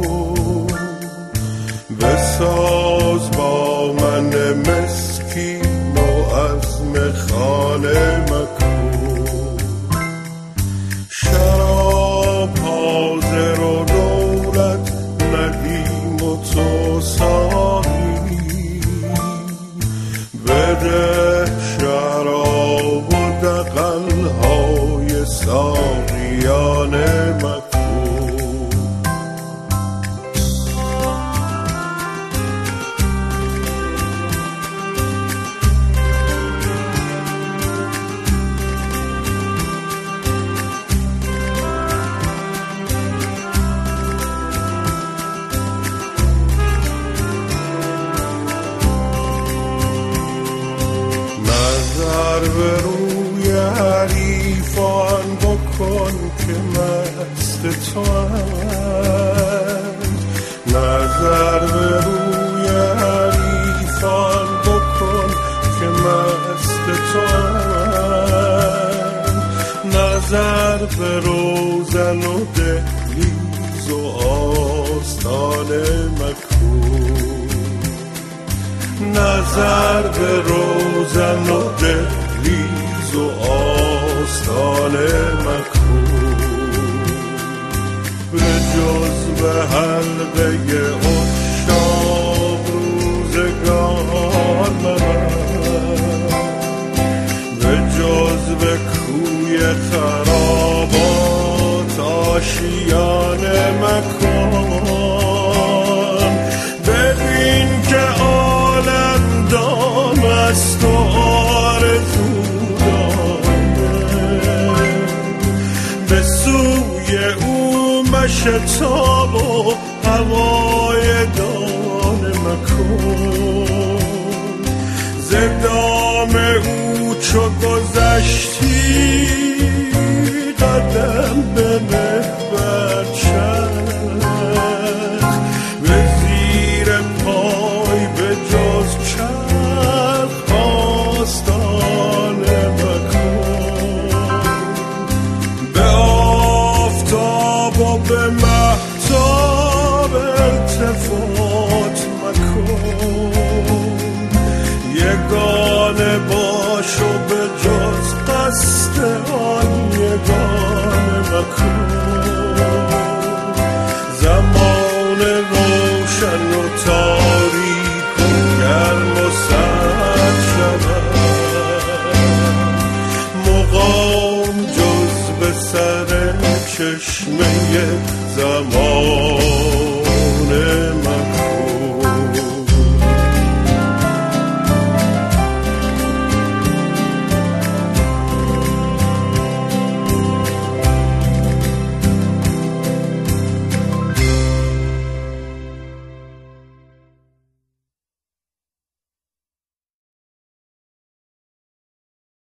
بساز با من مسکین و عزم خانه مکن. شراب حاضر و دولت ندیم و تو ساقی، بده شراب و دغل‌های ساقیان مکن. به روی حریفان بکن که مست تو هست. نظر به روی حریفان بکن که مست تو هست. نظر به روزن و دهلیز و آستانه مکن. نظر به روزن و دهلیز و آستانه مکن. به جز به حلقه عشاق روزگار مبر، به جز به کوی خرابات آشیانه مکن. ببین که عالم دام است و آرزو داره، به سوی او مشتاب و هوای دانه مکن. ز دام او چو گذشتی قدم به محور چرخ، به زیر پای به جز چرخ آستانه مکن. به آفتاب و به مهتاب التفات